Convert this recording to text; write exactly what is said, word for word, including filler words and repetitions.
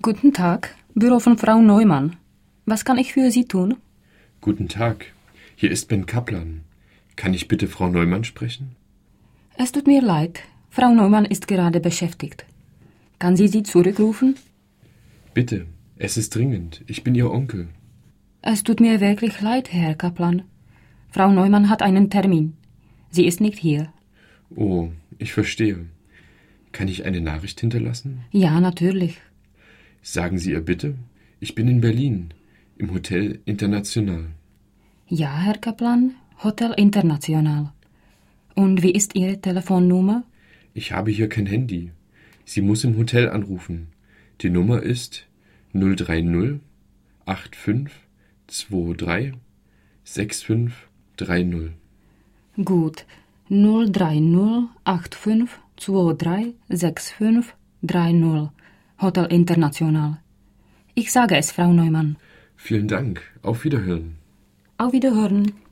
Guten Tag, Büro von Frau Neumann. Was kann ich für Sie tun? Guten Tag, hier ist Ben Kaplan. Kann ich bitte Frau Neumann sprechen? Es tut mir leid, Frau Neumann ist gerade beschäftigt. Kann sie Sie zurückrufen? Bitte, es ist dringend. Ich bin Ihr Onkel. Es tut mir wirklich leid, Herr Kaplan. Frau Neumann hat einen Termin. Sie ist nicht hier. Oh, ich verstehe. Kann ich eine Nachricht hinterlassen? Ja, natürlich. Sagen Sie ihr bitte, ich bin in Berlin, im Hotel International. Ja, Herr Kaplan, Hotel International. Und wie ist Ihre Telefonnummer? Ich habe hier kein Handy. Sie muss im Hotel anrufen. Die Nummer ist null drei null acht fünf zwei drei sechs fünf drei null. Gut, null drei null acht fünf zwei drei sechs fünf drei null. Hotel International. Ich sage es, Frau Neumann. Vielen Dank. Auf Wiederhören. Auf Wiederhören.